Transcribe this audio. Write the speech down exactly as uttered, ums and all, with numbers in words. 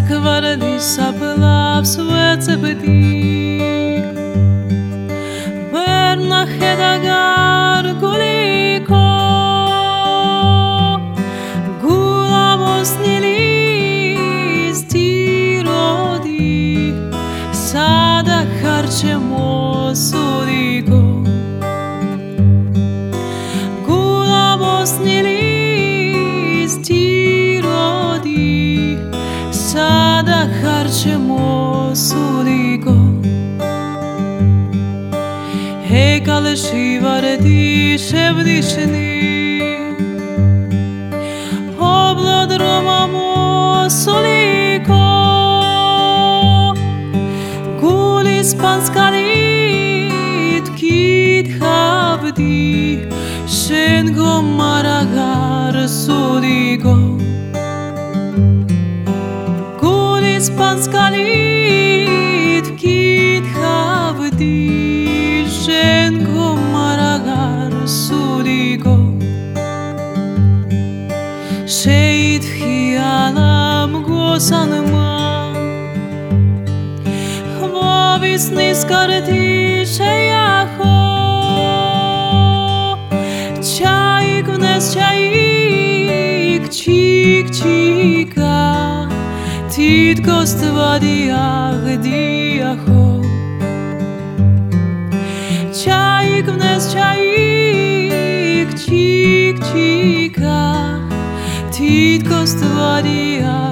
Skvareli sapla v svece peti Verna hedagar guliko Gula mosnili stirodi Sada harčemo sudiko Gula mosnili stirodi Sada harčemo sudiko Hekale šivare ševdišni Oblodromamo soliko Gulis panskalit kit havdi Šengo maragar sudiko Gulis panskalit kit havdi Šengo maragar sudiko Šeit hialam gosanma Hvavisni skarti šejaho Čajik vnes čajik čik čika Titko stvadijah dijaho Čajik vnes čajik čik čika Titko stvadijah